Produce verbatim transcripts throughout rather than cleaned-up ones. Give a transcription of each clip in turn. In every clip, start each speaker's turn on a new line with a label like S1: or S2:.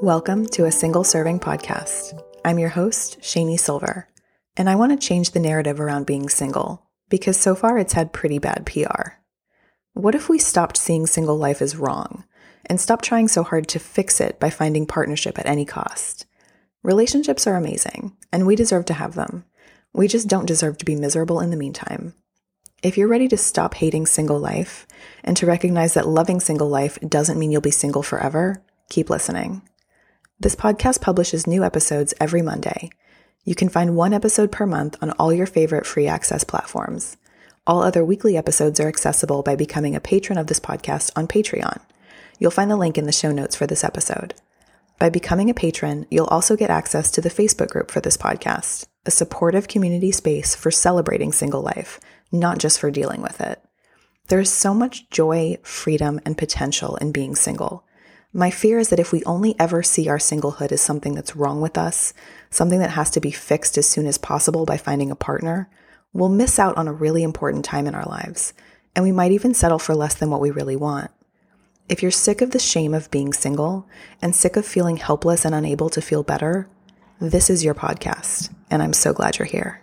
S1: Welcome to a Single Serving Podcast. I'm your host, Shani Silver, and I want to change the narrative around being single because so far it's had pretty bad P R. What if we stopped seeing single life as wrong and stopped trying so hard to fix it by finding partnership at any cost? Relationships are amazing, and we deserve to have them. We just don't deserve to be miserable in the meantime. If you're ready to stop hating single life and to recognize that loving single life doesn't mean you'll be single forever, keep listening. This podcast publishes new episodes every Monday. You can find one episode per month on all your favorite free access platforms. All other weekly episodes are accessible by becoming a patron of this podcast on Patreon. You'll find the link in the show notes for this episode. By becoming a patron, you'll also get access to the Facebook group for this podcast, a supportive community space for celebrating single life, not just for dealing with it. There is so much joy, freedom, and potential in being single. My fear is that if we only ever see our singlehood as something that's wrong with us, something that has to be fixed as soon as possible by finding a partner, we'll miss out on a really important time in our lives, and we might even settle for less than what we really want. If you're sick of the shame of being single and sick of feeling helpless and unable to feel better, this is your podcast, and I'm so glad you're here.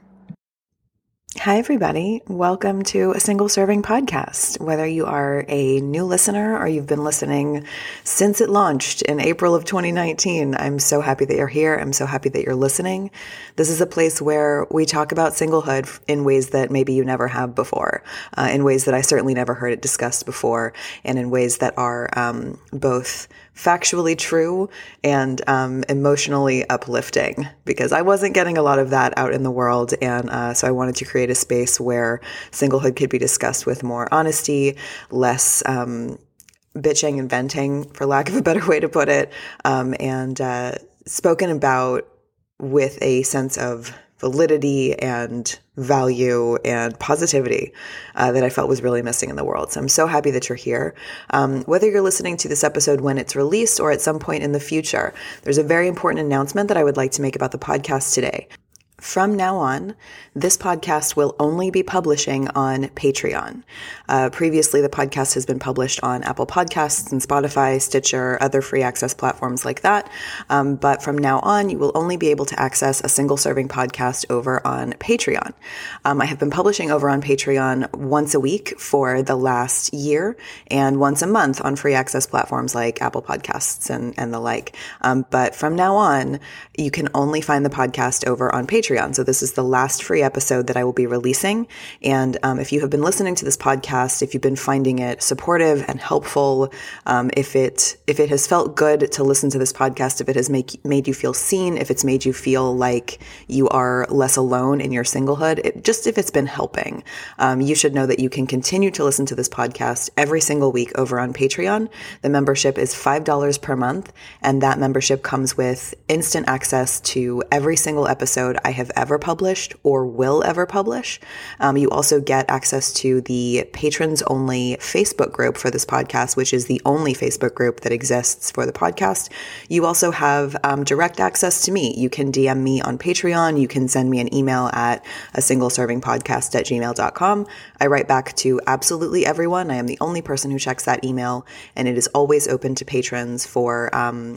S1: Hi, everybody. Welcome to a Single Serving Podcast. Whether you are a new listener or you've been listening since it launched in April of twenty nineteen, I'm so happy that you're here. I'm so happy that you're listening. This is a place where we talk about singlehood in ways that maybe you never have before, uh, in ways that I certainly never heard it discussed before, and in ways that are um, both factually true and um, emotionally uplifting, because I wasn't getting a lot of that out in the world. And uh, so I wanted to create a space where singlehood could be discussed with more honesty, less um, bitching and venting, for lack of a better way to put it, um, and uh, spoken about with a sense of validity and value and positivity uh, that I felt was really missing in the world. So I'm so happy that you're here. Um, whether you're listening to this episode when it's released or at some point in the future, there's a very important announcement that I would like to make about the podcast today. From now on, this podcast will only be publishing on Patreon. Uh, previously, the podcast has been published on Apple Podcasts and Spotify, Stitcher, other free access platforms like that. Um, but from now on, you will only be able to access a single serving podcast over on Patreon. Um, I have been publishing over on Patreon once a week for the last year and once a month on free access platforms like Apple Podcasts and, and the like. Um, but from now on, you can only find the podcast over on Patreon. So this is the last free episode that I will be releasing. And um, if you have been listening to this podcast, if you've been finding it supportive and helpful, um, if it if it has felt good to listen to this podcast, if it has make, made you feel seen, if it's made you feel like you are less alone in your singlehood, it, just if it's been helping, um, you should know that you can continue to listen to this podcast every single week over on Patreon. The membership is five dollars per month, and that membership comes with instant access to every single episode I have ever published or will ever publish. Um, you also get access to the patrons only Facebook group for this podcast, which is the only Facebook group that exists for the podcast. You also have um, direct access to me. You can D M me on Patreon. You can send me an email at a single serving podcast at gmail dot com. I write back to absolutely everyone. I am the only person who checks that email, and it is always open to patrons for um,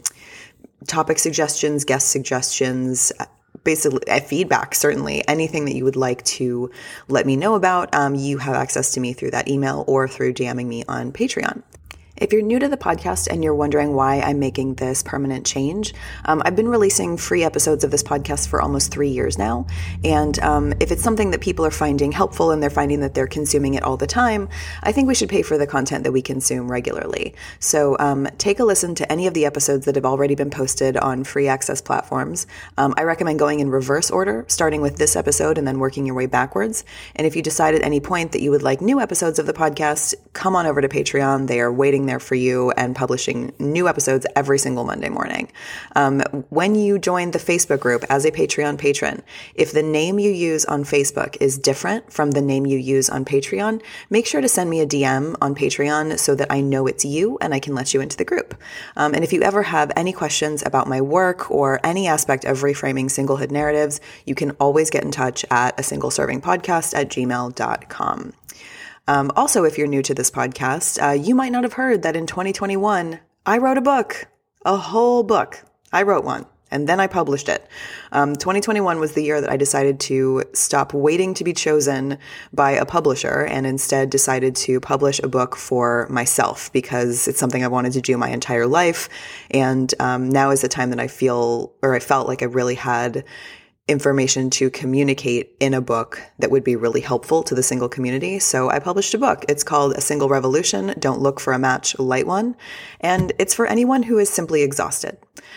S1: topic suggestions, guest suggestions, basically uh, feedback, certainly anything that you would like to let me know about. Um, you have access to me through that email or through DMing me on Patreon. If you're new to the podcast and you're wondering why I'm making this permanent change, um, I've been releasing free episodes of this podcast for almost three years now. And um, if it's something that people are finding helpful and they're finding that they're consuming it all the time, I think we should pay for the content that we consume regularly. So um, take a listen to any of the episodes that have already been posted on free access platforms. Um, I recommend going in reverse order, starting with this episode and then working your way backwards. And if you decide at any point that you would like new episodes of the podcast, come on over to Patreon. They are waiting there for you and publishing new episodes every single Monday morning. Um, when you join the Facebook group as a Patreon patron, if the name you use on Facebook is different from the name you use on Patreon, make sure to send me a D M on Patreon so that I know it's you and I can let you into the group. Um, and if you ever have any questions about my work or any aspect of reframing singlehood narratives, you can always get in touch at a single serving podcast at gmail dot com. Um, also, if you're new to this podcast, uh, you might not have heard that in twenty twenty-one, I wrote a book, a whole book. I wrote one. And then I published it. Um, twenty twenty-one was the year that I decided to stop waiting to be chosen by a publisher and instead decided to publish a book for myself because it's something I wanted to do my entire life. And um, now is the time that I feel, or I felt like I really had information to communicate in a book that would be really helpful to the single community. So I published a book. It's called A Single Revolution. Don't Look for a Match, Light One. And it's for anyone who is simply exhausted.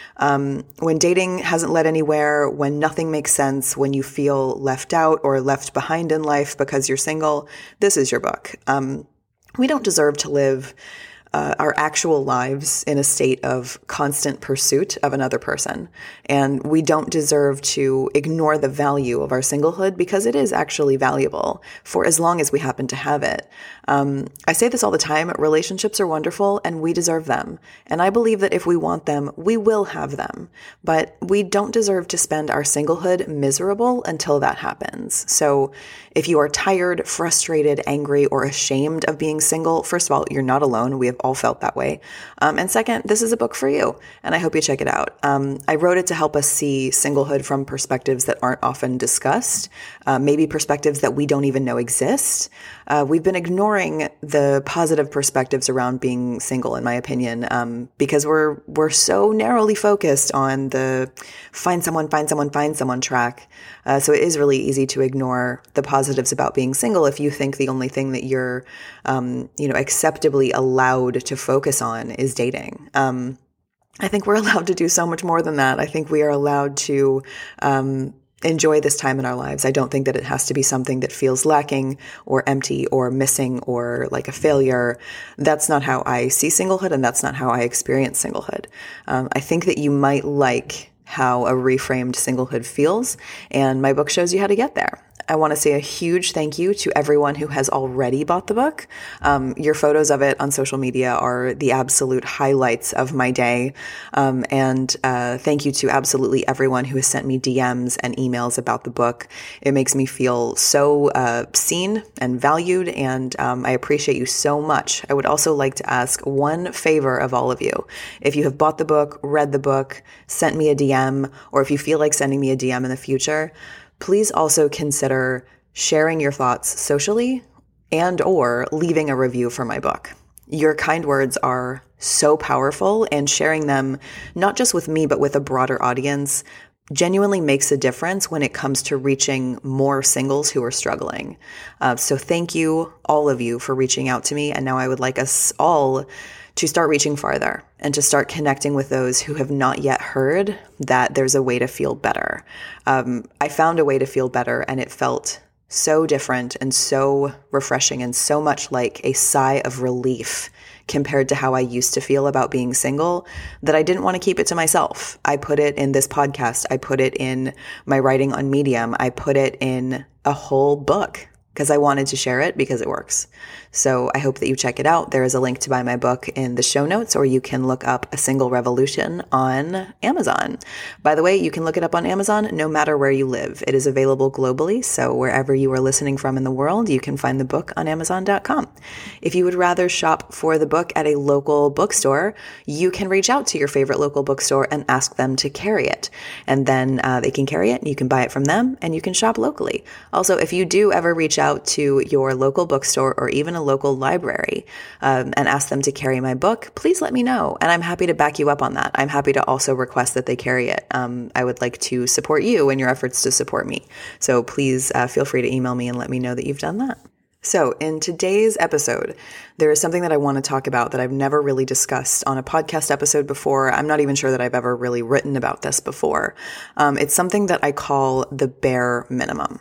S1: Um, when dating hasn't led anywhere, when nothing makes sense, when you feel left out or left behind in life because you're single, this is your book. Um, we don't deserve to live Uh, our actual lives in a state of constant pursuit of another person. And we don't deserve to ignore the value of our singlehood because it is actually valuable for as long as we happen to have it. Um, I say this all the time, relationships are wonderful and we deserve them. And I believe that if we want them, we will have them. But we don't deserve to spend our singlehood miserable until that happens. So if you are tired, frustrated, angry, or ashamed of being single, first of all, you're not alone. We have all felt that way. Um, and second, this is a book for you, and I hope you check it out. Um, I wrote it to help us see singlehood from perspectives that aren't often discussed, uh, maybe perspectives that we don't even know exist. Uh, we've been ignoring the positive perspectives around being single, in my opinion, um, because we're we're so narrowly focused on the find someone, find someone, find someone track. Uh, so it is really easy to ignore the positives about being single if you think the only thing that you're, um, you know, acceptably allowed to focus on is dating. Um, I think we're allowed to do so much more than that. I think we are allowed to um, enjoy this time in our lives. I don't think that it has to be something that feels lacking or empty or missing or like a failure. That's not how I see singlehood, and that's not how I experience singlehood. Um, I think that you might like how a reframed singlehood feels, and my book shows you how to get there. I want to say a huge thank you to everyone who has already bought the book. Um, your photos of it on social media are the absolute highlights of my day. Um, and uh, thank you to absolutely everyone who has sent me D Ms and emails about the book. It makes me feel so uh, seen and valued, and um, I appreciate you so much. I would also like to ask one favor of all of you. If you have bought the book, read the book, sent me a D M, or if you feel like sending me a D M in the future, please also consider sharing your thoughts socially and or leaving a review for my book. Your kind words are so powerful, and sharing them not just with me, but with a broader audience genuinely makes a difference when it comes to reaching more singles who are struggling. Uh, so thank you, all of you, for reaching out to me. And now I would like us all to start reaching farther and to start connecting with those who have not yet heard that there's a way to feel better. Um, I found a way to feel better, and it felt so different and so refreshing and so much like a sigh of relief compared to how I used to feel about being single, that I didn't want to keep it to myself. I put it in this podcast. I put it in my writing on Medium. I put it in a whole book because I wanted to share it because it works. So I hope that you check it out. There is a link to buy my book in the show notes, or you can look up A Single Revolution on Amazon. By the way, you can look it up on Amazon no matter where you live. It is available globally, so wherever you are listening from in the world, you can find the book on amazon dot com. If you would rather shop for the book at a local bookstore, you can reach out to your favorite local bookstore and ask them to carry it. And then uh, they can carry it, and you can buy it from them, and you can shop locally. Also, if you do ever reach out to your local bookstore or even a local library um, and ask them to carry my book, please let me know. And I'm happy to back you up on that. I'm happy to also request that they carry it. Um, I would like to support you in your efforts to support me. So please uh, feel free to email me and let me know that you've done that. So in today's episode, there is something that I want to talk about that I've never really discussed on a podcast episode before. I'm not even sure that I've ever really written about this before. Um, it's something that I call the bare minimum.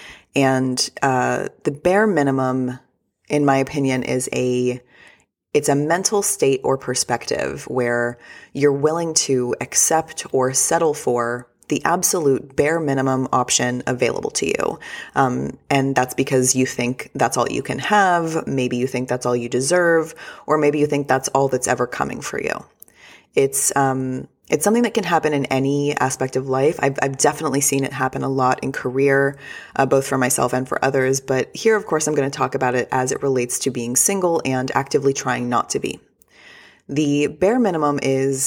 S1: And uh, the bare minimum, in my opinion, is a it's a mental state or perspective where you're willing to accept or settle for the absolute bare minimum option available to you. Um, and that's because you think that's all you can have. Maybe you think that's all you deserve, or maybe you think that's all that's ever coming for you. It's um, it's something that can happen in any aspect of life. I've, I've definitely seen it happen a lot in career, uh, both for myself and for others. But here, of course, I'm going to talk about it as it relates to being single and actively trying not to be. The bare minimum is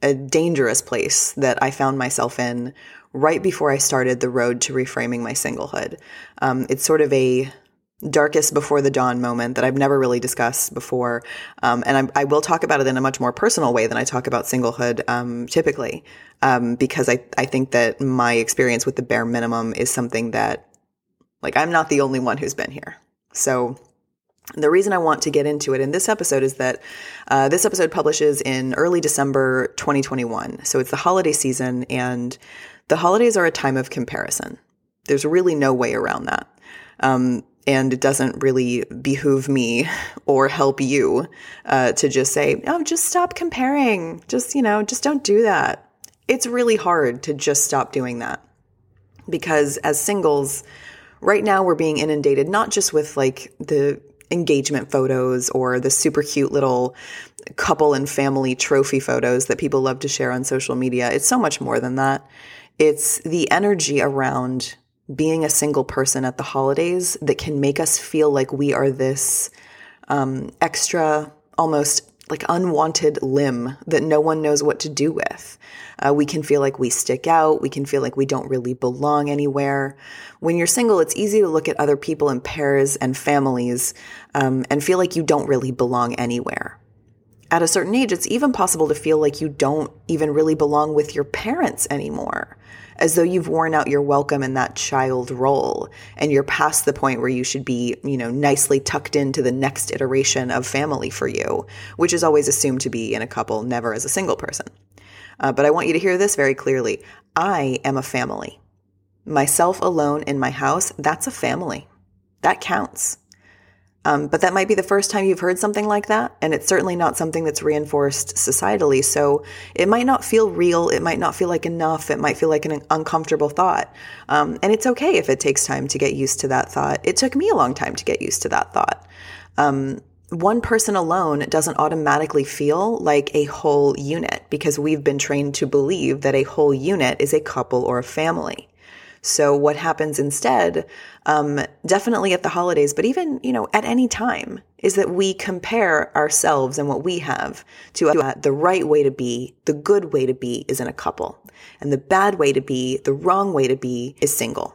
S1: a dangerous place that I found myself in right before I started the road to reframing my singlehood. Um, it's sort of a darkest before the dawn moment that I've never really discussed before. Um, and I'm, I will talk about it in a much more personal way than I talk about singlehood um, typically, um, because I, I think that my experience with the bare minimum is something that, like, I'm not the only one who's been here. So the reason I want to get into it in this episode is that uh, this episode publishes in early December twenty twenty-one. So it's the holiday season, and the holidays are a time of comparison. There's really no way around that. Um, and it doesn't really behoove me or help you uh, to just say, oh, just stop comparing. Just, you know, just don't do that. It's really hard to just stop doing that, because as singles, right now we're being inundated not just with like the engagement photos or the super cute little couple and family trophy photos that people love to share on social media. It's so much more than that. It's the energy around being a single person at the holidays that can make us feel like we are this um, extra, almost like unwanted limb that no one knows what to do with. Uh, we can feel like we stick out. We can feel like we don't really belong anywhere. When you're single, it's easy to look at other people in pairs and families um, and feel like you don't really belong anywhere. At a certain age, it's even possible to feel like you don't even really belong with your parents anymore, as though you've worn out your welcome in that child role and you're past the point where you should be, you know, nicely tucked into the next iteration of family for you, which is always assumed to be in a couple, never as a single person. Uh, but I want you to hear this very clearly. I am a family. Myself alone in my house, that's a family. That counts. Um, but that might be the first time you've heard something like that, and it's certainly not something that's reinforced societally. So it might not feel real. It might not feel like enough. It might feel like an uncomfortable thought. Um, and it's okay if it takes time to get used to that thought. It took me a long time to get used to that thought. Um, one person alone doesn't automatically feel like a whole unit, because we've been trained to believe that a whole unit is a couple or a family. So what happens instead, um, definitely at the holidays, but even, you know, at any time, is that we compare ourselves and what we have to uh, the right way to be. The good way to be is in a couple, and the bad way to be, the wrong way to be, is single.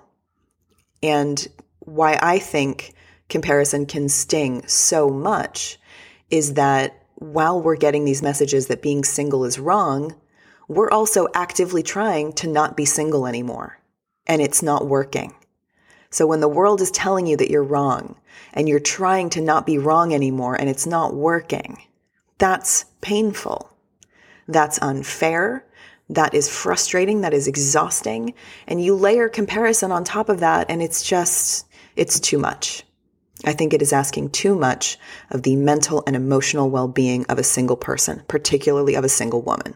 S1: And why I think comparison can sting so much is that while we're getting these messages that being single is wrong, we're also actively trying to not be single anymore. And it's not working. So when the world is telling you that you're wrong and you're trying to not be wrong anymore and it's not working, that's painful. That's unfair. That is frustrating. That is exhausting. And you layer comparison on top of that, and it's just, it's too much. I think it is asking too much of the mental and emotional well-being of a single person, particularly of a single woman.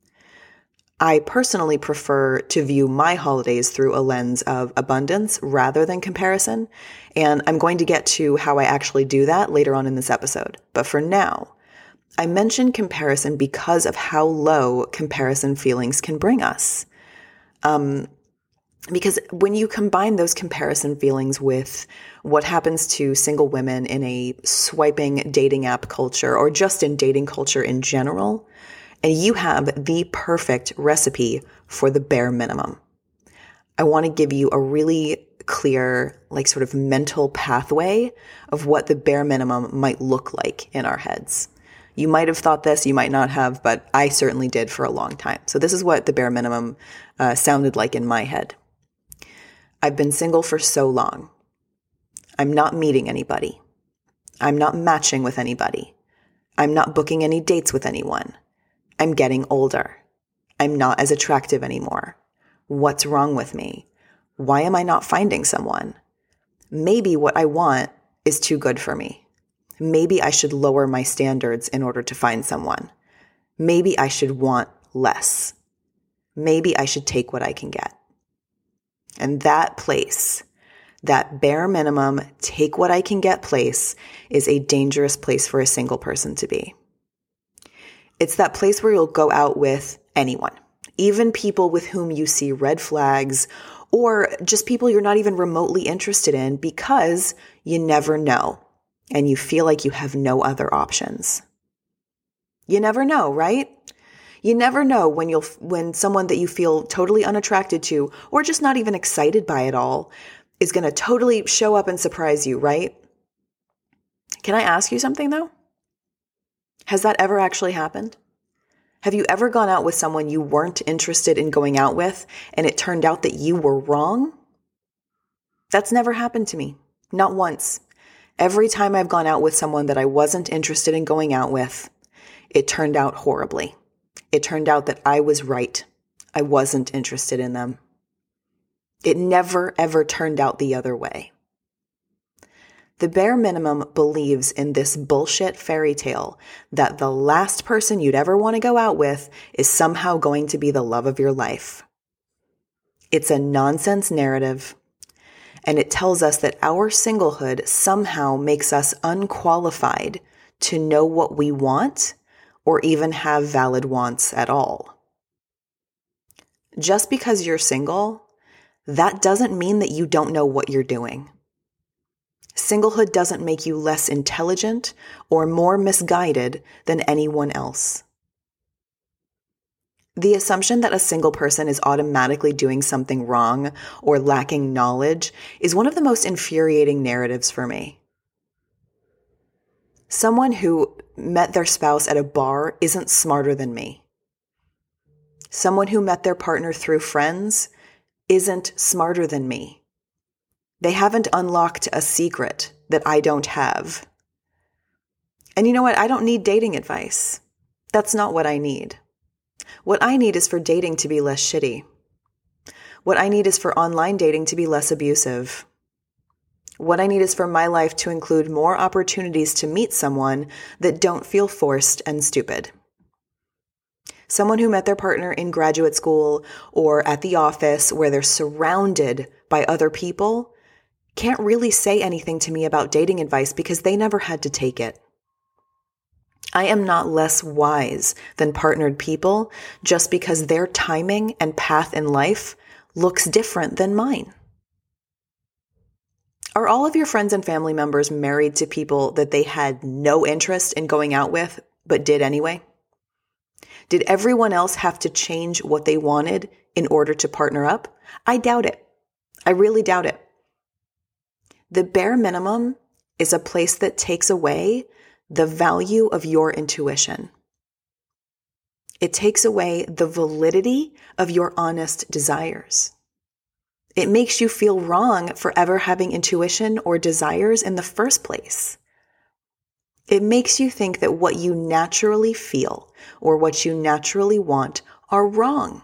S1: I personally prefer to view my holidays through a lens of abundance rather than comparison, and I'm going to get to how I actually do that later on in this episode. But for now, I mention comparison because of how low comparison feelings can bring us. Um, because when you combine those comparison feelings with what happens to single women in a swiping dating app culture, or just in dating culture in general, and you have the perfect recipe for the bare minimum. I want to give you a really clear, like sort of mental pathway of what the bare minimum might look like in our heads. You might have thought this, you might not have, but I certainly did for a long time. So this is what the bare minimum uh, sounded like in my head. I've been single for so long. I'm not meeting anybody. I'm not matching with anybody. I'm not booking any dates with anyone. I'm getting older. I'm not as attractive anymore. What's wrong with me? Why am I not finding someone? Maybe what I want is too good for me. Maybe I should lower my standards in order to find someone. Maybe I should want less. Maybe I should take what I can get. And that place, that bare minimum, take what I can get place, is a dangerous place for a single person to be. It's that place where you'll go out with anyone, even people with whom you see red flags, or just people you're not even remotely interested in, because you never know and you feel like you have no other options. You never know, right? You never know when you'll, when someone that you feel totally unattracted to, or just not even excited by it all, is going to totally show up and surprise you, right? Can I ask you something though? Has that ever actually happened? Have you ever gone out with someone you weren't interested in going out with, and it turned out that you were wrong? That's never happened to me. Not once. Every time I've gone out with someone that I wasn't interested in going out with, it turned out horribly. It turned out that I was right. I wasn't interested in them. It never, ever turned out the other way. The bare minimum believes in this bullshit fairy tale that the last person you'd ever want to go out with is somehow going to be the love of your life. It's a nonsense narrative, and it tells us that our singlehood somehow makes us unqualified to know what we want or even have valid wants at all. Just because you're single, that doesn't mean that you don't know what you're doing. Singlehood doesn't make you less intelligent or more misguided than anyone else. The assumption that a single person is automatically doing something wrong or lacking knowledge is one of the most infuriating narratives for me. Someone who met their spouse at a bar isn't smarter than me. Someone who met their partner through friends isn't smarter than me. They haven't unlocked a secret that I don't have. And you know what? I don't need dating advice. That's not what I need. What I need is for dating to be less shitty. What I need is for online dating to be less abusive. What I need is for my life to include more opportunities to meet someone that don't feel forced and stupid. Someone who met their partner in graduate school or at the office where they're surrounded by other people can't really say anything to me about dating advice because they never had to take it. I am not less wise than partnered people just because their timing and path in life looks different than mine. Are all of your friends and family members married to people that they had no interest in going out with, but did anyway? Did everyone else have to change what they wanted in order to partner up? I doubt it. I really doubt it. The bare minimum is a place that takes away the value of your intuition. It takes away the validity of your honest desires. It makes you feel wrong for ever having intuition or desires in the first place. It makes you think that what you naturally feel or what you naturally want are wrong.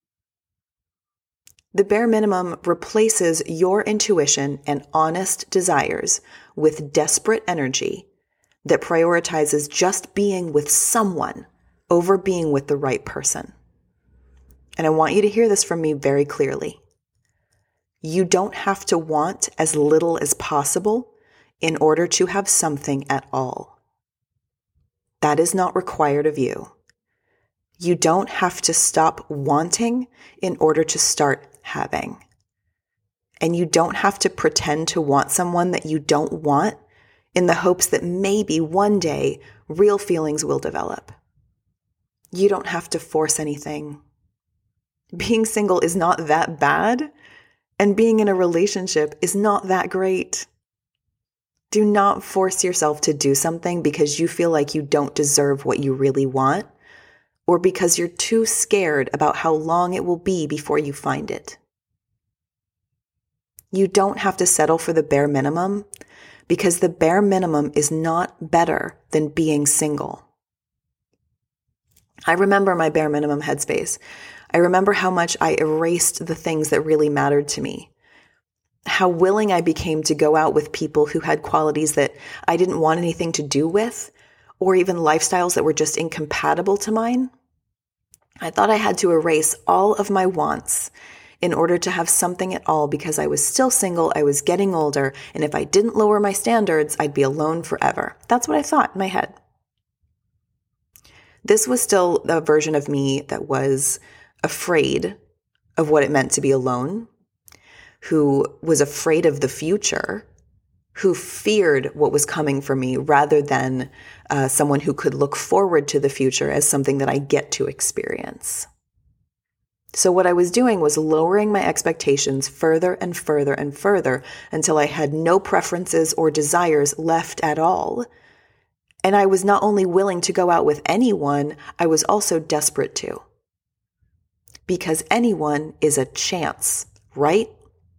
S1: The bare minimum replaces your intuition and honest desires with desperate energy that prioritizes just being with someone over being with the right person. And I want you to hear this from me very clearly. You don't have to want as little as possible in order to have something at all. That is not required of you. You don't have to stop wanting in order to start having. And you don't have to pretend to want someone that you don't want in the hopes that maybe one day real feelings will develop. You don't have to force anything. Being single is not that bad, and being in a relationship is not that great. Do not force yourself to do something because you feel like you don't deserve what you really want, or because you're too scared about how long it will be before you find it. You don't have to settle for the bare minimum because the bare minimum is not better than being single. I remember my bare minimum headspace. I remember how much I erased the things that really mattered to me. How willing I became to go out with people who had qualities that I didn't want anything to do with, or even lifestyles that were just incompatible to mine. I thought I had to erase all of my wants in order to have something at all because I was still single, I was getting older, and if I didn't lower my standards, I'd be alone forever. That's what I thought in my head. This was still a version of me that was afraid of what it meant to be alone, who was afraid of the future, who feared what was coming for me rather than uh, someone who could look forward to the future as something that I get to experience. So what I was doing was lowering my expectations further and further and further until I had no preferences or desires left at all. And I was not only willing to go out with anyone, I was also desperate to. Because anyone is a chance, right?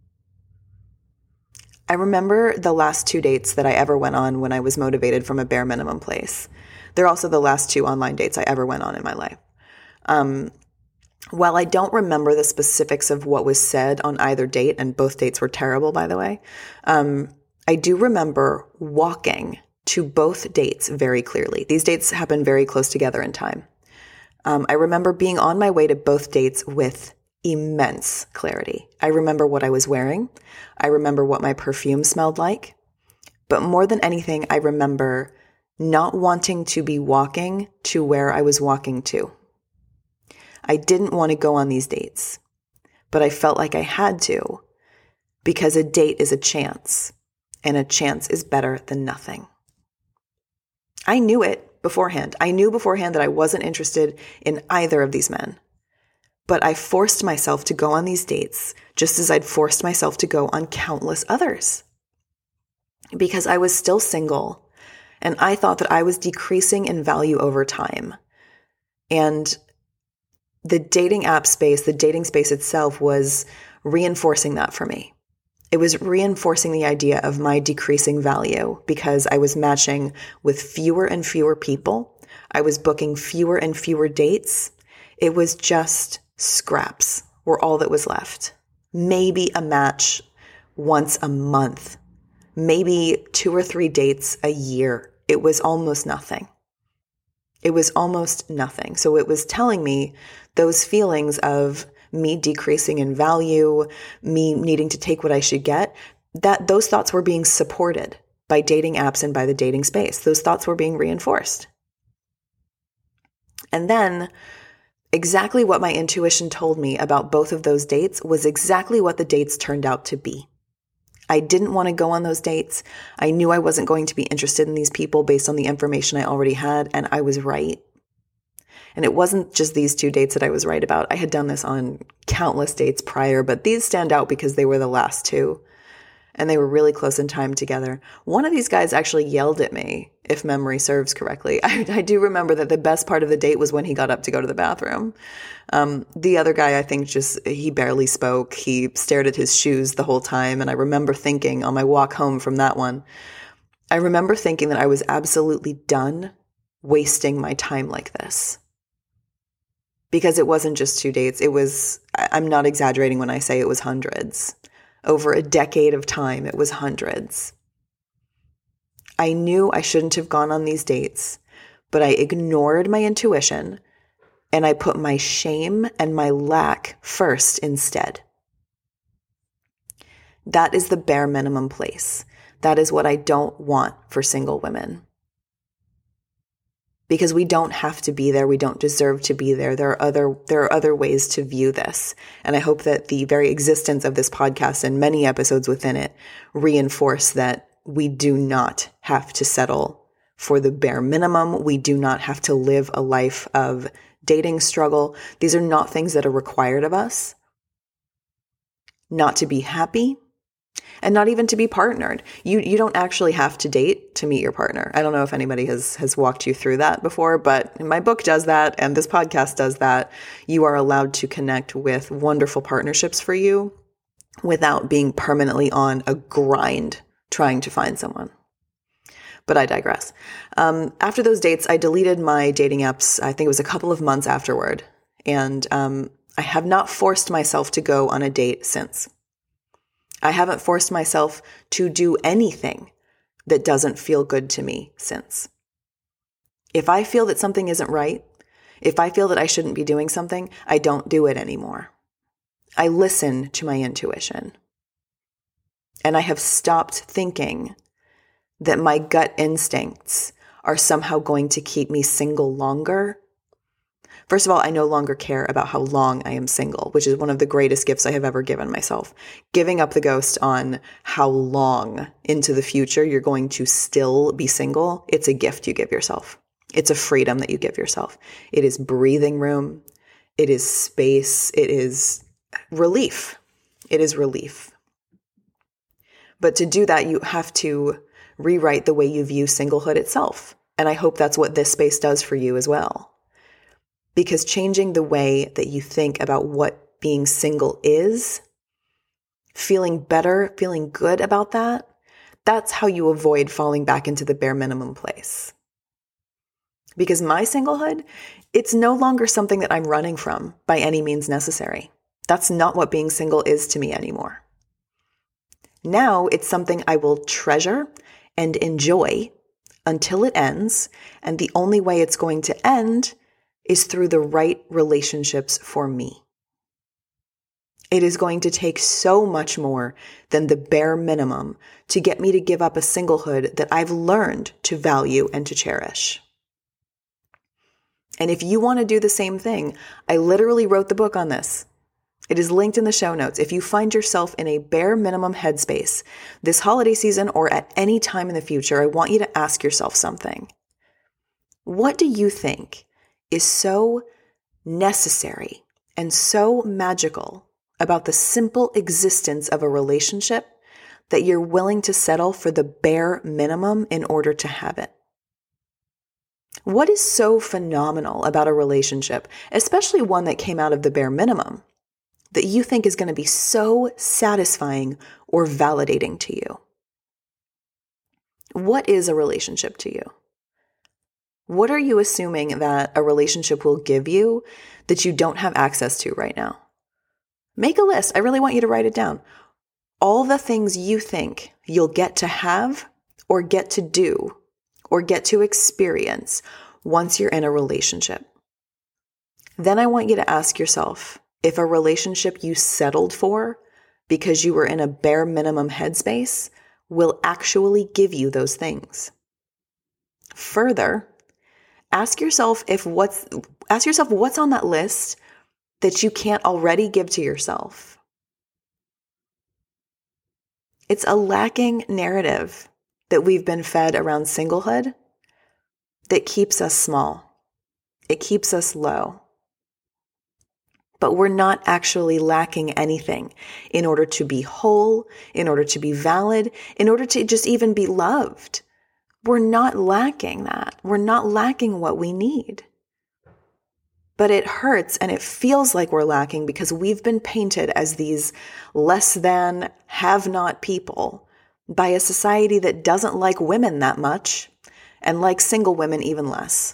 S1: I remember the last two dates that I ever went on when I was motivated from a bare minimum place. They're also the last two online dates I ever went on in my life. Um, while I don't remember the specifics of what was said on either date, and both dates were terrible, by the way, um, I do remember walking to both dates very clearly. These dates happened very close together in time. Um, I remember being on my way to both dates with immense clarity. I remember what I was wearing. I remember what my perfume smelled like. But more than anything, I remember not wanting to be walking to where I was walking to. I didn't want to go on these dates, but I felt like I had to because a date is a chance, and a chance is better than nothing. I knew it beforehand. I knew beforehand that I wasn't interested in either of these men. But I forced myself to go on these dates just as I'd forced myself to go on countless others. Because I was still single, and I thought that I was decreasing in value over time. And the dating app space, the dating space itself was reinforcing that for me. It was reinforcing the idea of my decreasing value because I was matching with fewer and fewer people. I was booking fewer and fewer dates. It was just scraps were all that was left. Maybe a match once a month, maybe two or three dates a year. It was almost nothing. It was almost nothing. So it was telling me those feelings of me decreasing in value, me needing to take what I should get, that those thoughts were being supported by dating apps and by the dating space. Those thoughts were being reinforced. And then exactly what my intuition told me about both of those dates was exactly what the dates turned out to be. I didn't want to go on those dates. I knew I wasn't going to be interested in these people based on the information I already had, and I was right. And it wasn't just these two dates that I was right about. I had done this on countless dates prior, but these stand out because they were the last two. And they were really close in time together. One of these guys actually yelled at me, if memory serves correctly. I, I do remember that the best part of the date was when he got up to go to the bathroom. Um, the other guy, I think, just, he barely spoke. He stared at his shoes the whole time. And I remember thinking on my walk home from that one, I remember thinking that I was absolutely done wasting my time like this. Because it wasn't just two dates. It was, I'm not exaggerating when I say it was hundreds. Over a decade of time, it was hundreds. I knew I shouldn't have gone on these dates, but I ignored my intuition and I put my shame and my lack first instead. That is the bare minimum place. That is what I don't want for single women. Because we don't have to be there. We don't deserve to be there. There are other, there are other ways to view this. And I hope that the very existence of this podcast and many episodes within it reinforce that we do not have to settle for the bare minimum. We do not have to live a life of dating struggle. These are not things that are required of us. Not to be happy. And not even to be partnered. You you don't actually have to date to meet your partner. I don't know if anybody has has walked you through that before, but my book does that and this podcast does that. You are allowed to connect with wonderful partnerships for you without being permanently on a grind trying to find someone. But I digress. Um, after those dates, I deleted my dating apps. I think it was a couple of months afterward. And um, I have not forced myself to go on a date since. I haven't forced myself to do anything that doesn't feel good to me since. If I feel that something isn't right, if I feel that I shouldn't be doing something, I don't do it anymore. I listen to my intuition. And I have stopped thinking that my gut instincts are somehow going to keep me single longer. First of all, I no longer care about how long I am single, which is one of the greatest gifts I have ever given myself. Giving up the ghost on how long into the future you're going to still be single, it's a gift you give yourself. It's a freedom that you give yourself. It is breathing room. It is space. It is relief. It is relief. But to do that, you have to rewrite the way you view singlehood itself. And I hope that's what this space does for you as well. Because changing the way that you think about what being single is, feeling better, feeling good about that, that's how you avoid falling back into the bare minimum place. Because my singlehood, it's no longer something that I'm running from by any means necessary. That's not what being single is to me anymore. Now it's something I will treasure and enjoy until it ends, and the only way it's going to end is through the right relationships for me. It is going to take so much more than the bare minimum to get me to give up a singlehood that I've learned to value and to cherish. And if you want to do the same thing, I literally wrote the book on this. It is linked in the show notes. If you find yourself in a bare minimum headspace this holiday season or at any time in the future, I want you to ask yourself something. What do you think is so necessary and so magical about the simple existence of a relationship that you're willing to settle for the bare minimum in order to have it? What is so phenomenal about a relationship, especially one that came out of the bare minimum, that you think is going to be so satisfying or validating to you? What is a relationship to you? What are you assuming that a relationship will give you that you don't have access to right now? Make a list. I really want you to write it down. All the things you think you'll get to have or get to do or get to experience once you're in a relationship. Then I want you to ask yourself, if a relationship you settled for because you were in a bare minimum headspace will actually give you those things. Further, ask yourself if what's ask yourself what's on that list that you can't already give to yourself. It's a lacking narrative that we've been fed around singlehood that keeps us small. It keeps us low. But we're not actually lacking anything in order to be whole, in order to be valid, in order to just even be loved. We're not lacking that. We're not lacking what we need. But it hurts and it feels like we're lacking because we've been painted as these less than, have-not people by a society that doesn't like women that much and likes single women even less.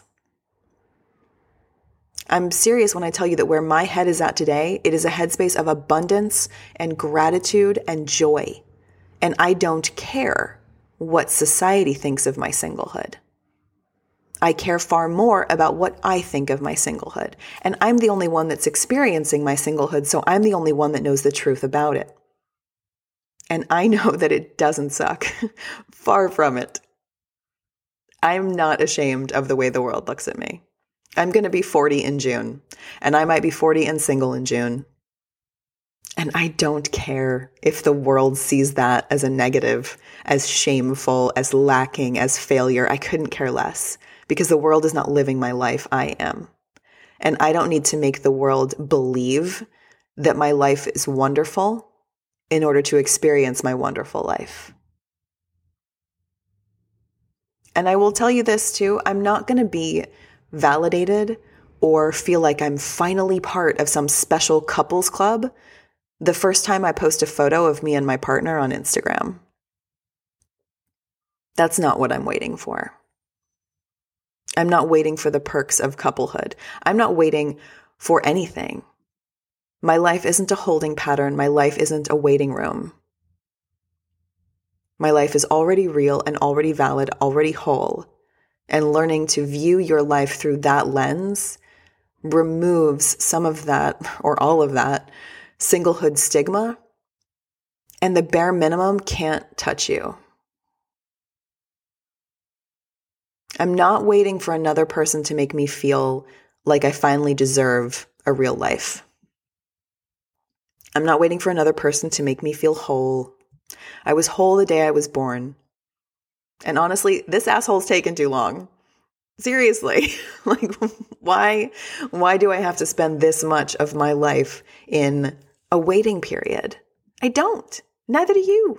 S1: I'm serious when I tell you that where my head is at today, it is a headspace of abundance and gratitude and joy. And I don't care what society thinks of my singlehood. I care far more about what I think of my singlehood. And I'm the only one that's experiencing my singlehood, so I'm the only one that knows the truth about it. And I know that it doesn't suck. Far from it. I'm not ashamed of the way the world looks at me. I'm going to be forty in June, and I might be forty and single in June. And I don't care if the world sees that as a negative, as shameful, as lacking, as failure. I couldn't care less because the world is not living my life. I am. And I don't need to make the world believe that my life is wonderful in order to experience my wonderful life. And I will tell you this too, I'm not going to be validated or feel like I'm finally part of some special couples club the first time I post a photo of me and my partner on Instagram. That's not what I'm waiting for. I'm not waiting for the perks of couplehood. I'm not waiting for anything. My life isn't a holding pattern. My life isn't a waiting room. My life is already real and already valid, already whole. And learning to view your life through that lens removes some of that, or all of that, singlehood stigma, and the bare minimum can't touch you. I'm not waiting for another person to make me feel like I finally deserve a real life. I'm not waiting for another person to make me feel whole. I was whole the day I was born. And honestly, this asshole's taken too long. Seriously. Like, why, why do I have to spend this much of my life in a waiting period? I don't. Neither do you.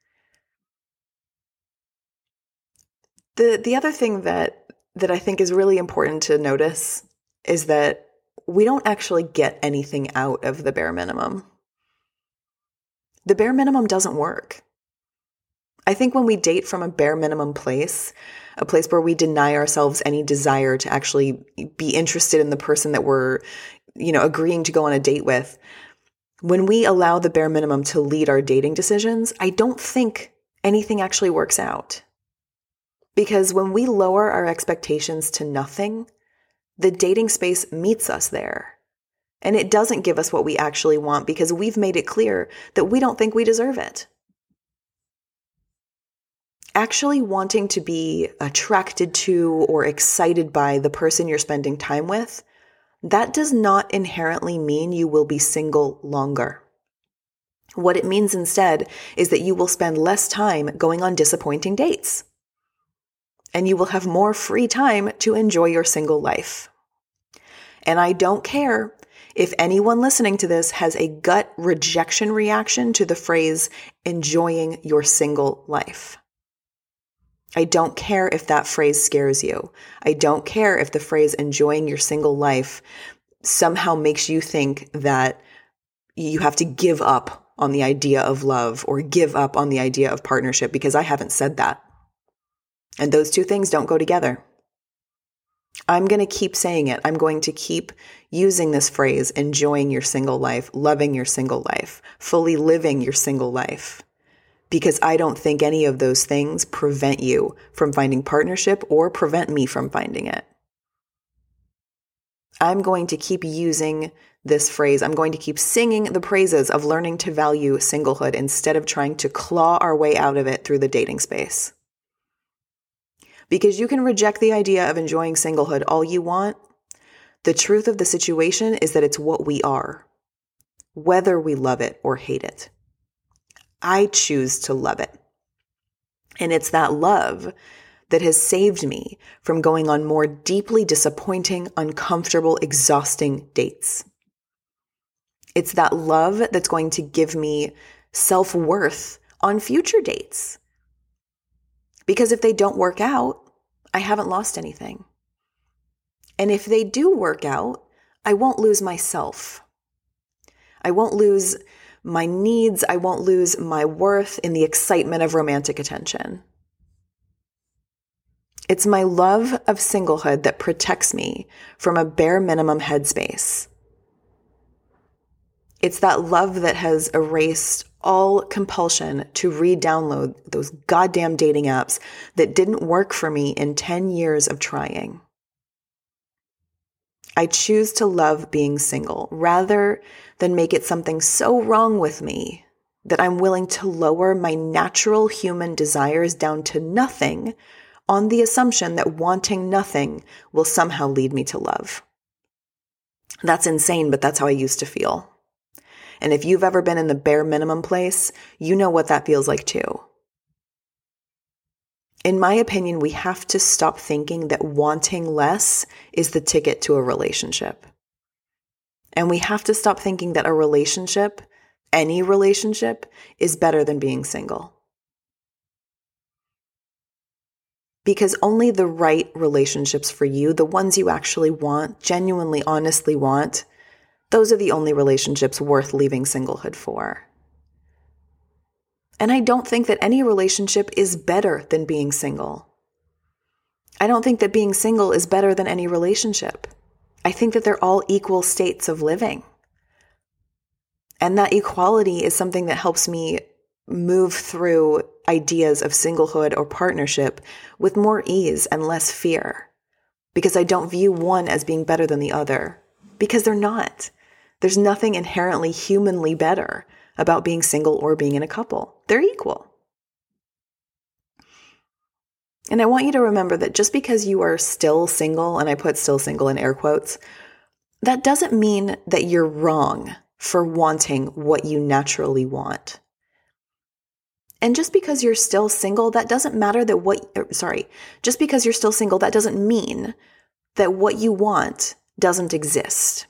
S1: The, the other thing that, that I think is really important to notice is that we don't actually get anything out of the bare minimum. The bare minimum doesn't work. I think when we date from a bare minimum place, a place where we deny ourselves any desire to actually be interested in the person that we're, you know, agreeing to go on a date with, when we allow the bare minimum to lead our dating decisions, I don't think anything actually works out. Because when we lower our expectations to nothing, the dating space meets us there. And it doesn't give us what we actually want because we've made it clear that we don't think we deserve it. Actually wanting to be attracted to or excited by the person you're spending time with, that does not inherently mean you will be single longer. What it means instead is that you will spend less time going on disappointing dates. And you will have more free time to enjoy your single life. And I don't care if anyone listening to this has a gut rejection reaction to the phrase enjoying your single life. I don't care if that phrase scares you. I don't care if the phrase enjoying your single life somehow makes you think that you have to give up on the idea of love or give up on the idea of partnership, because I haven't said that. And those two things don't go together. I'm going to keep saying it. I'm going to keep using this phrase, enjoying your single life, loving your single life, fully living your single life, because I don't think any of those things prevent you from finding partnership or prevent me from finding it. I'm going to keep using this phrase. I'm going to keep singing the praises of learning to value singlehood instead of trying to claw our way out of it through the dating space. Because you can reject the idea of enjoying singlehood all you want. The truth of the situation is that it's what we are, whether we love it or hate it. I choose to love it. And it's that love that has saved me from going on more deeply disappointing, uncomfortable, exhausting dates. It's that love that's going to give me self-worth on future dates. Because if they don't work out, I haven't lost anything. And if they do work out, I won't lose myself. I won't lose my needs. I won't lose my worth in the excitement of romantic attention. It's my love of singlehood that protects me from a bare minimum headspace. It's that love that has erased all compulsion to re-download those goddamn dating apps that didn't work for me in ten years of trying. I choose to love being single rather than make it something so wrong with me that I'm willing to lower my natural human desires down to nothing on the assumption that wanting nothing will somehow lead me to love. That's insane, but that's how I used to feel. And if you've ever been in the bare minimum place, you know what that feels like too. In my opinion, we have to stop thinking that wanting less is the ticket to a relationship. And we have to stop thinking that a relationship, any relationship, is better than being single. Because only the right relationships for you, the ones you actually want, genuinely, honestly want, those are the only relationships worth leaving singlehood for. And I don't think that any relationship is better than being single. I don't think that being single is better than any relationship. I think that they're all equal states of living. And that equality is something that helps me move through ideas of singlehood or partnership with more ease and less fear. Because I don't view one as being better than the other. Because they're not. There's nothing inherently humanly better about being single or being in a couple. They're equal. And I want you to remember that just because you are still single, and I put still single in air quotes, that doesn't mean that you're wrong for wanting what you naturally want. And just because you're still single, that doesn't matter that what, sorry, just because you're still single, that doesn't mean that what you want doesn't exist.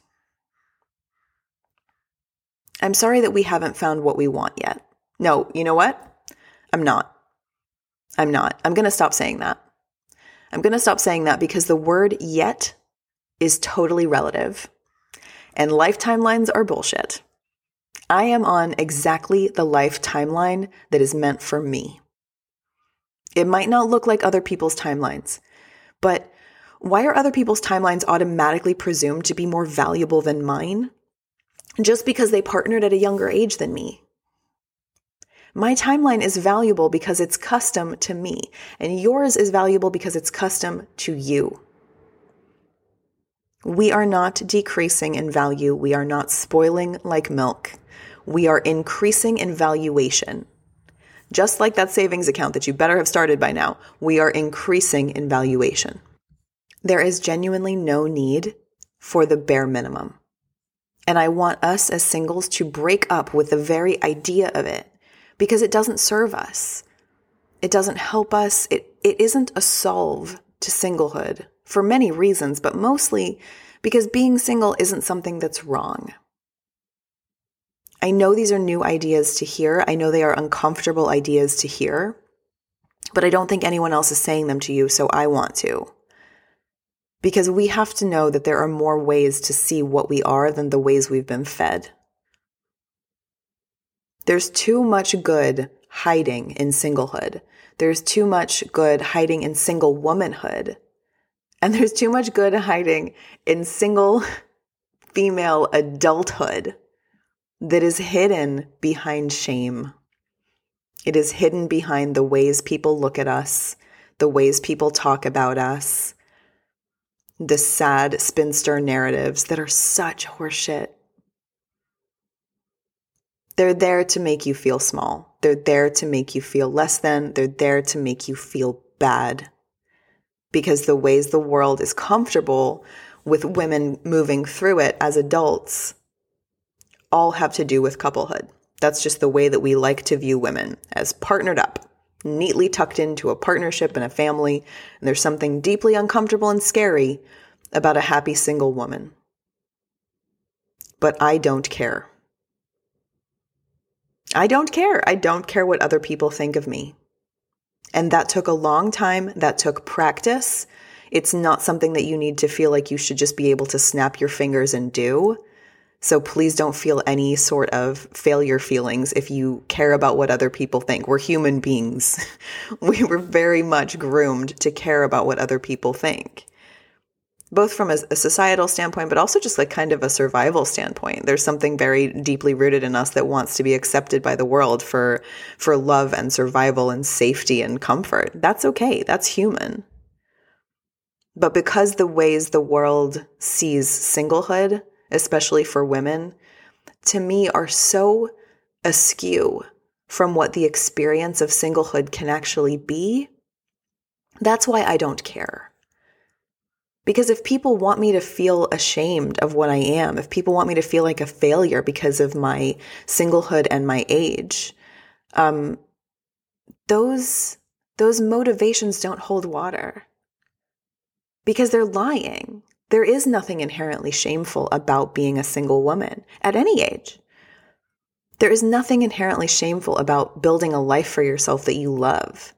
S1: I'm sorry that we haven't found what we want yet. No, you know what? I'm not. I'm not. I'm going to stop saying that. I'm going to stop saying that because the word yet is totally relative. And life timelines are bullshit. I am on exactly the life timeline that is meant for me. It might not look like other people's timelines, but why are other people's timelines automatically presumed to be more valuable than mine? Just because they partnered at a younger age than me. My timeline is valuable because it's custom to me, and yours is valuable because it's custom to you. We are not decreasing in value. We are not spoiling like milk. We are increasing in valuation. Just like that savings account that you better have started by now, we are increasing in valuation. There is genuinely no need for the bare minimum. And I want us as singles to break up with the very idea of it because it doesn't serve us. It doesn't help us. It, it isn't a solve to singlehood for many reasons, but mostly because being single isn't something that's wrong. I know these are new ideas to hear. I know they are uncomfortable ideas to hear, but I don't think anyone else is saying them to you, so I want to. Because we have to know that there are more ways to see what we are than the ways we've been fed. There's too much good hiding in singlehood. There's too much good hiding in single womanhood. And there's too much good hiding in single female adulthood that is hidden behind shame. It is hidden behind the ways people look at us, the ways people talk about us, the sad spinster narratives that are such horseshit. They're there to make you feel small. They're there to make you feel less than. They're there to make you feel bad. Because the ways the world is comfortable with women moving through it as adults all have to do with couplehood. That's just the way that we like to view women, as partnered up, neatly tucked into a partnership and a family. And there's something deeply uncomfortable and scary about a happy single woman. But I don't care. I don't care. I don't care what other people think of me. And that took a long time. That took practice. It's not something that you need to feel like you should just be able to snap your fingers and do. So please don't feel any sort of failure feelings if you care about what other people think. We're human beings. We were very much groomed to care about what other people think. Both from a, a societal standpoint, but also just like kind of a survival standpoint. There's something very deeply rooted in us that wants to be accepted by the world for, for love and survival and safety and comfort. That's okay. That's human. But because the ways the world sees singlehood, especially for women, to me are so askew from what the experience of singlehood can actually be, that's why I don't care. Because if people want me to feel ashamed of what I am, if people want me to feel like a failure because of my singlehood and my age, um, those, those motivations don't hold water. Because they're lying. There is nothing inherently shameful about being a single woman at any age. There is nothing inherently shameful about building a life for yourself that you love.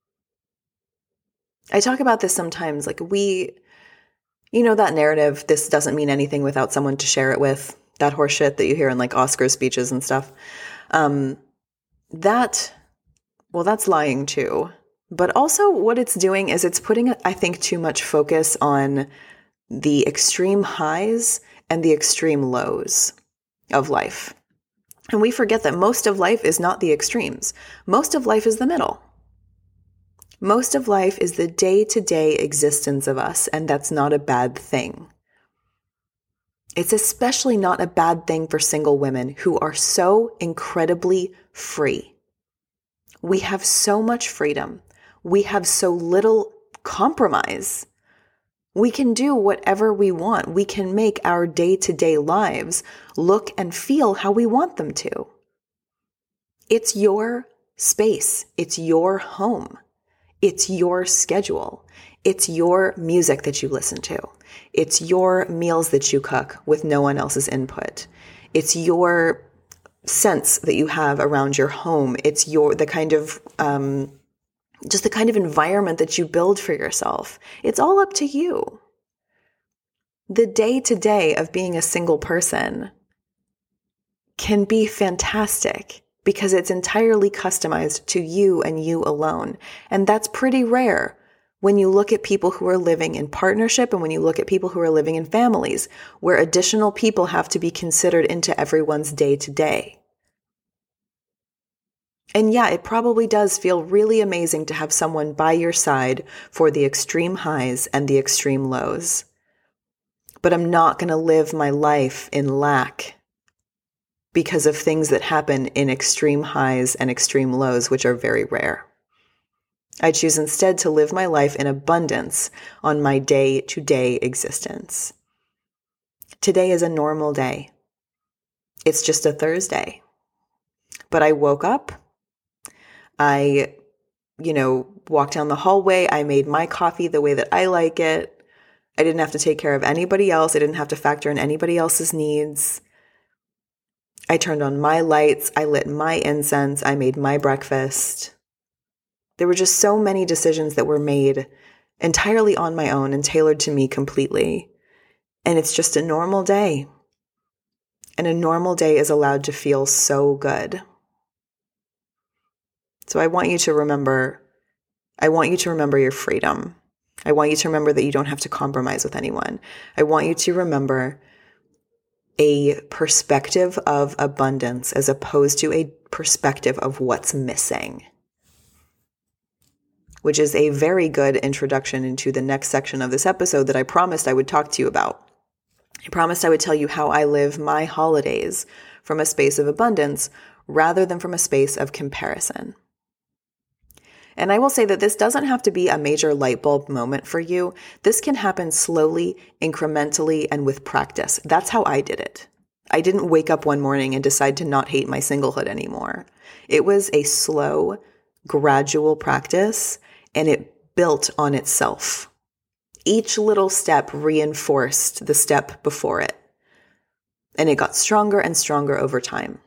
S1: I talk about this sometimes, like we... You know that narrative, this doesn't mean anything without someone to share it with, that horseshit that you hear in like Oscar speeches and stuff. Um, that, well, that's lying too. But also what it's doing is it's putting, I think, too much focus on the extreme highs and the extreme lows of life. And we forget that most of life is not the extremes. Most of life is the middle. Most of life is the day-to-day existence of us, and that's not a bad thing. It's especially not a bad thing for single women who are so incredibly free. We have so much freedom. we have so little compromise. We can do whatever we want. We can make our day-to-day lives look and feel how we want them to. It's your space. It's your home. It's your schedule. It's your music that you listen to. It's your meals that you cook with no one else's input. It's your sense that you have around your home. It's your the kind of um, just the kind of environment that you build for yourself. It's all up to you. The day-to-day of being a single person can be fantastic because it's entirely customized to you and you alone. And that's pretty rare when you look at people who are living in partnership and when you look at people who are living in families, where additional people have to be considered into everyone's day-to-day. And yeah, it probably does feel really amazing to have someone by your side for the extreme highs and the extreme lows. But I'm not going to live my life in lack because of things that happen in extreme highs and extreme lows, which are very rare. I choose instead to live my life in abundance on my day-to-day existence. Today is a normal day. It's just a Thursday. But I woke up. I, you know, walked down the hallway. I made my coffee the way that I like it. I didn't have to take care of anybody else. I didn't have to factor in anybody else's needs. I turned on my lights. I lit my incense. I made my breakfast. There were just so many decisions that were made entirely on my own and tailored to me completely. And it's just a normal day. And a normal day is allowed to feel so good. So I want you to remember, I want you to remember your freedom. I want you to remember that you don't have to compromise with anyone. I want you to remember a perspective of abundance as opposed to a perspective of what's missing, which is a very good introduction into the next section of this episode that I promised I would talk to you about. I promised I would tell you how I live my holidays from a space of abundance rather than from a space of comparison. And I will say that this doesn't have to be a major light bulb moment for you. This can happen slowly, incrementally, and with practice. That's how I did it. I didn't wake up one morning and decide to not hate my singlehood anymore. It was a slow, gradual practice, and it built on itself. Each little step reinforced the step before it, and it got stronger and stronger over time.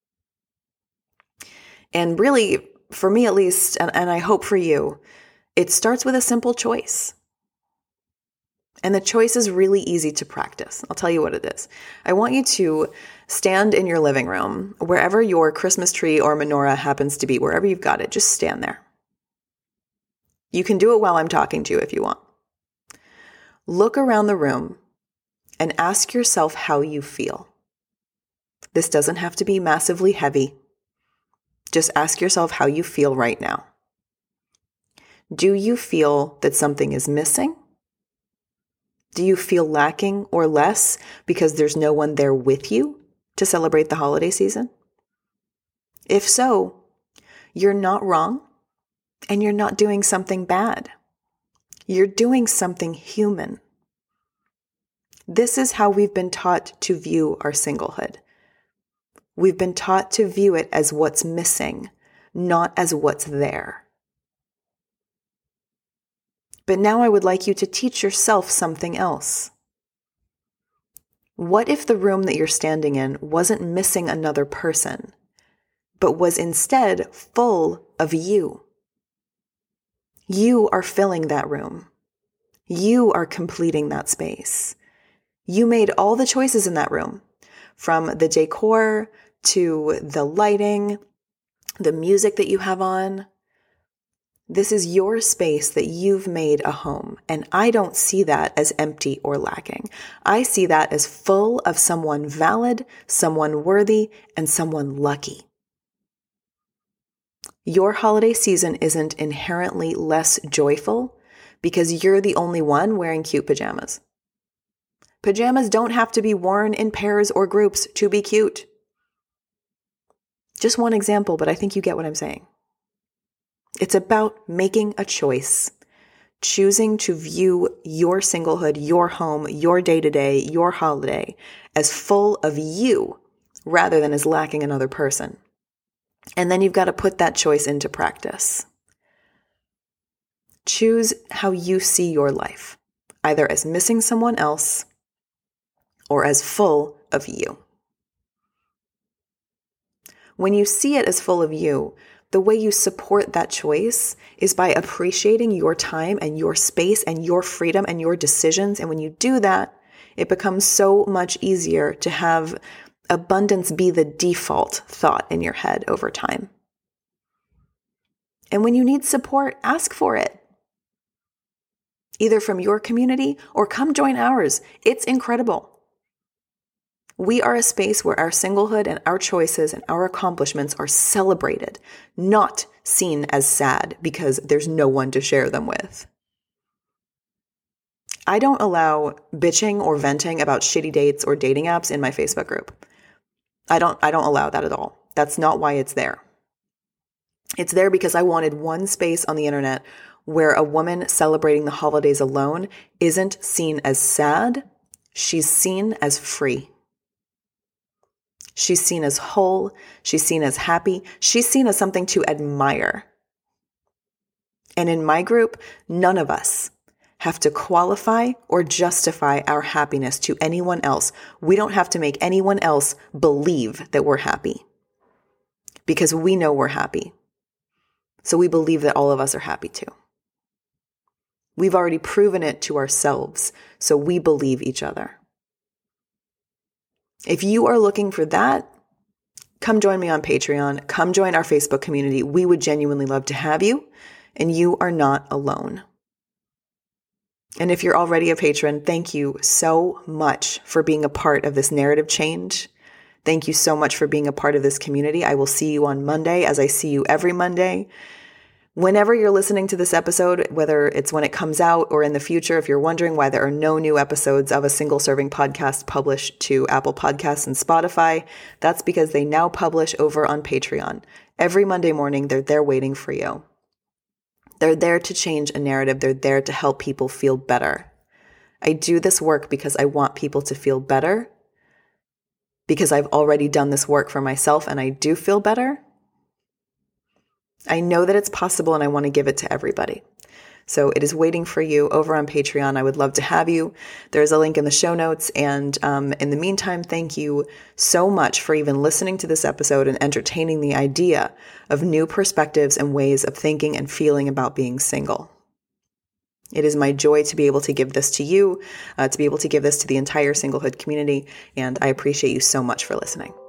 S1: And really, for me at least, and, and I hope for you, it starts with a simple choice. And the choice is really easy to practice. I'll tell you what it is. I want you to stand in your living room, wherever your Christmas tree or menorah happens to be, wherever you've got it, just stand there. You can do it while I'm talking to you if you want. Look around the room and ask yourself how you feel. This doesn't have to be massively heavy. Just ask yourself how you feel right now. Do you feel that something is missing? Do you feel lacking or less because there's no one there with you to celebrate the holiday season? If so, you're not wrong and you're not doing something bad. You're doing something human. This is how we've been taught to view our singlehood. We've been taught to view it as what's missing, not as what's there. But now I would like you to teach yourself something else. What if the room that you're standing in wasn't missing another person, but was instead full of you? You are filling that room. You are completing that space. You made all the choices in that room, from the decor to the lighting, the music that you have on. This is your space that you've made a home, and I don't see that as empty or lacking. I see that as full of someone valid, someone worthy, and someone lucky. Your holiday season isn't inherently less joyful because you're the only one wearing cute pajamas. Pajamas don't have to be worn in pairs or groups to be cute. Just one example, but I think you get what I'm saying. It's about making a choice, choosing to view your singlehood, your home, your day-to-day, your holiday as full of you rather than as lacking another person. And then you've got to put that choice into practice. Choose how you see your life, either as missing someone else or as full of you. When you see it as full of you, the way you support that choice is by appreciating your time and your space and your freedom and your decisions. And when you do that, it becomes so much easier to have abundance be the default thought in your head over time. And when you need support, ask for it. Either from your community or come join ours. It's incredible. We are a space where our singlehood and our choices and our accomplishments are celebrated, not seen as sad because there's no one to share them with. I don't allow bitching or venting about shitty dates or dating apps in my Facebook group. I don't, I don't allow that at all. That's not why it's there. It's there because I wanted one space on the internet where a woman celebrating the holidays alone isn't seen as sad. She's seen as free. She's seen as whole. She's seen as happy. She's seen as something to admire. And in my group, none of us have to qualify or justify our happiness to anyone else. We don't have to make anyone else believe that we're happy because we know we're happy. So we believe that all of us are happy too. We've already proven it to ourselves, so we believe each other. If you are looking for that, come join me on Patreon. Come join our Facebook community. We would genuinely love to have you, and you are not alone. And if you're already a patron, thank you so much for being a part of this narrative change. Thank you so much for being a part of this community. I will see you on Monday, as I see you every Monday. Whenever you're listening to this episode, whether it's when it comes out or in the future, if you're wondering why there are no new episodes of a Single Serving podcast published to Apple Podcasts and Spotify, that's because they now publish over on Patreon. Every Monday morning, they're there waiting for you. They're there to change a narrative. They're there to help people feel better. I do this work because I want people to feel better, because I've already done this work for myself and I do feel better. I know that it's possible and I want to give it to everybody. So it is waiting for you over on Patreon. I would love to have you. There's a link in the show notes. And um, in the meantime, thank you so much for even listening to this episode and entertaining the idea of new perspectives and ways of thinking and feeling about being single. It is my joy to be able to give this to you, uh, to be able to give this to the entire singlehood community. And I appreciate you so much for listening.